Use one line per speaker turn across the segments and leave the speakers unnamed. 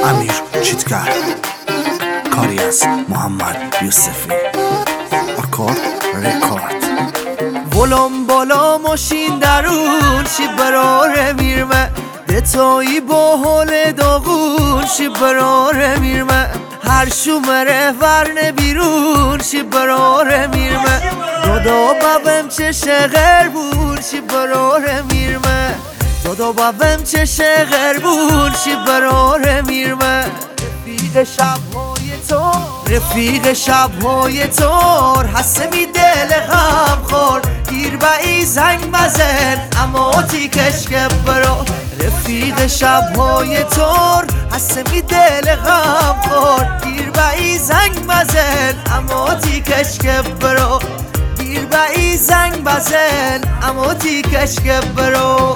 امیر چیتگر، کاری از محمد یوسفی، آکورد رکورد.
ولم بالا ماشین درون شی براره میرمه دتایی با حال داغون شی براره میرمه هر شومره ورنه بیرون شی براره میرمه دادا بابم چه شغربون شی براره میرمه دادا بابم چه شغربون شی براره میرمه رفیق شبهای تو رفیق شبهای تور حسمی دل غم خور گیر بایی زنگ بزن اما تیکش که برو رفیق شبهای تور حسمی دل غم خور گیر بایی زنگ بزن اما تیکش که برو گیر بایی زنگ بزن اما تیکش که برو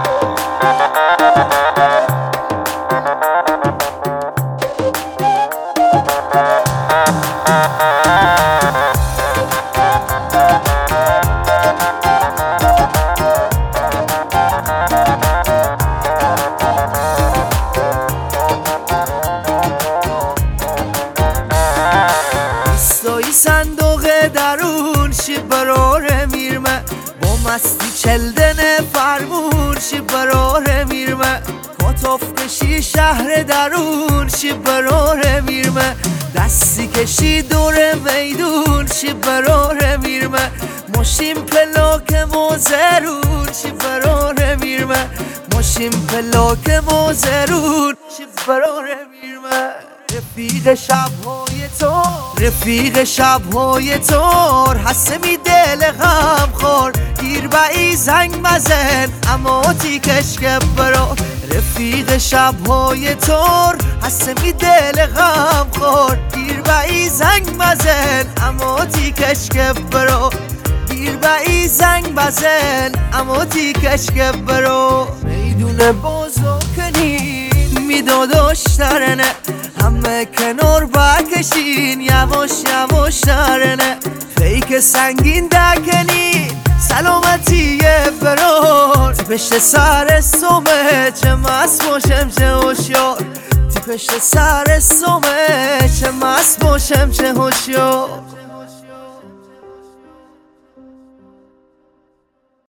ایستایی صندوق درون شی براره میرمه با مستی چلدن فرمون شی براره میرمه کتاف کشی شهر درون شی براره میرمه دستی کشی دور میدون شی براره میرمه ماشین پلاک موزرون شی براره میرمه ماشین پلاک موزرون شی براره میرمه رفیق شبهای تو رفیق شبهای تور حسمی دل غم خور گیر بایی زنگ بزن اما تیکش که برو رفیق شبهای تور حسمی دل غم خور گیر بایی زنگ بزن اما تیکش که برو گیر بایی زنگ بزن اما تیکش که برو میدونه بازو کنی میداداش ترنه همه کنار بکشین یواش یواش ترنه فیک سنگین دکنین سلامتیه برار تی پشت سر سومه چه مست باشم چه هوشیار تی پشت سر سومه چه مست باشم چه هوشیار